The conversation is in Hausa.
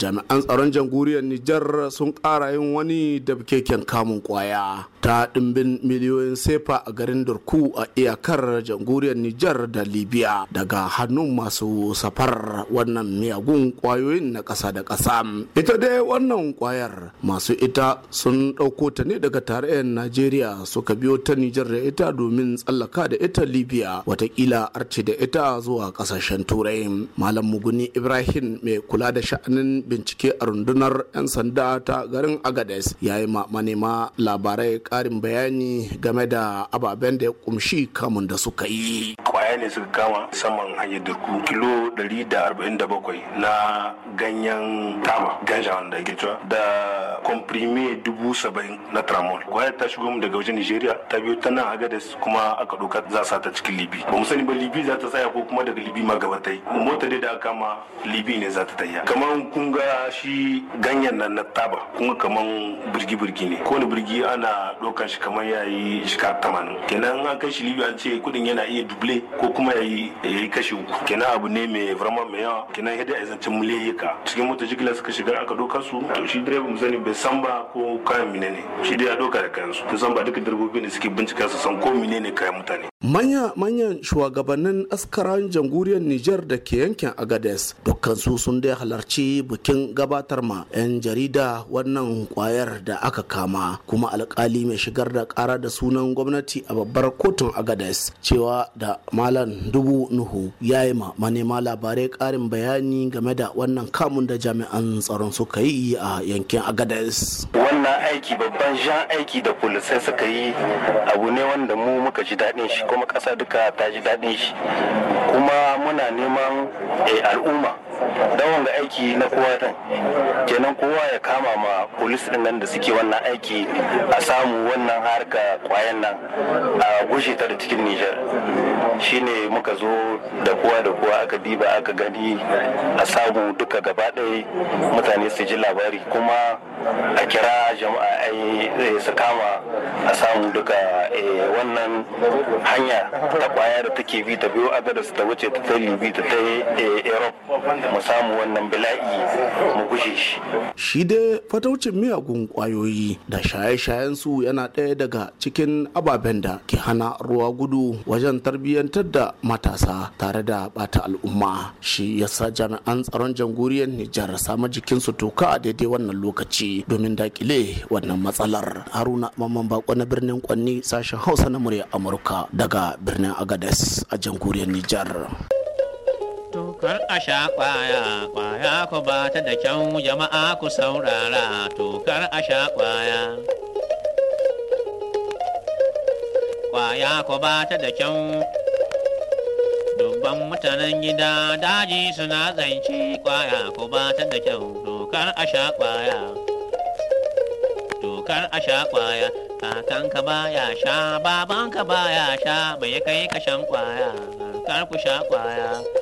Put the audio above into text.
jami'an tsaron jamhuriyar Nijar sun ƙara yin wani dabkeken kamun kwaya ta ɗimbin miliyoyin sefa a garin Durku a iyakar jamhuriyar Nijar da Libya daga hannun masu safar wannan miyagun kwayoyin na ƙasa da ƙasa. Ita dai wannan kwayar masu ita sun ɗauko ta ne daga tarayyar Najeriya suka biyo ta Nijar da ita domin tsallaka da ita Libya, watakila arce da ita zuwa ƙasashen Turai. Malam Muguni Ibrahim mai kula da sha'anin bincike a rundunar 'yan sanda ta garin Agades ya yi manema labarai ƙarin bayani game da ababen da ya kumshi kamun da suka yi. Kwaya ne suka kama saman hanyar Durku kilo 147 na ganyen taba ganja wanda ake cewa da komprime 70,000 na tramol. Kwayar ta shigo mu daga wajen Nigeria ta biyo ta nan Agades kuma aka ɗauka za sa ta cikin Libi. Ba mu sani ba Libi za ta tsaya ko kuma daga Libi ma gaba ta yi. Mota dai da aka kama Libi ne za ta tayya. Kamar kun ga shi ganyen nan na taba kun ga kamar birgi-birgi ne. Kowane birgi ana ɗaukar shi kamar yayi shika 80. Kenan an kai shi Libi an ce kudin yana iya duble ko kuma yayi kashi uku. Kenan abu ne mai vraiment mai yawa. Kenan yadda a zancen miliyayyaka. Cikin mota jigilar suka shiga aka ɗauka su. To shi direba mu sani bai san ba ko kayan mine ne. Shi dai ya ɗauka da kayansu. To san ba duka direbobi ne suke bincika su san ko mine ne kayan mutane. Manyan shugabannin askaran jamhuriyar Nijar da ke yankin Agades dukkansu sun dai halarci bikin gabatar ma 'yan jarida wannan kwayar da aka kama, kuma alkali mai shigar da kara da sunan gwamnati a babbar kotun Agades cewa da Malam Dubu Nuhu ya yi ma manema labarai karin bayani game da wannan kamun da jami'an tsaron suka yi a yankin Agades. Wannan aiki babban jan aiki da polisai suka yi abu ne wanda mu muka ji daɗin shi, kuma ƙasa duka ta ji daɗin shi, kuma muna neman al'umma don wanga aiki na kowa ta kenan kowa ya kama ma polis din nan da suke wannan aiki a samu wannan harka kwayan nan a gushe ta da cikin Nijar. Shine muka zo da kowa aka diba aka gani a samu duka gaba ɗaya mutane su ji labari, kuma a kira jama'a su kama a samu duka wannan hanya ta kwaya da take bi ta biyo Agadas ta wuce ta Libi ta Europe, mu samu wannan bala'i mu gushe shi. Shi dai fataucin miyagun kwayoyi da shaye-shayen su yana ɗaya daga cikin ababen da ke hana ruwa gudu wajen tarbiyyantar da matasa tare da bata al'umma. Shi yasa jami'an tsaron jamhuriyar Nijar sama jikinsu toka a daidai wannan lokaci domin dakile wannan matsalar. Haruna Mamman Bako na birnin Kwanni, sashen Hausa na murya Amurka daga birnin Agades a jamhuriyar Nijar. Tokar a sha kwaya, kwaya ku ba ta da kyau, jama'a ku saurara, tokar a sha kwaya. Kwaya ku ba ta da kyau, dubban mutanen gida daji suna zance, kwaya ku ba ta da kyau, tokar a sha kwaya. Tokar a sha kwaya, kakanka ba ya sha, babanka ba ya sha, bai kai ka shan kwaya, kar ku sha kwaya.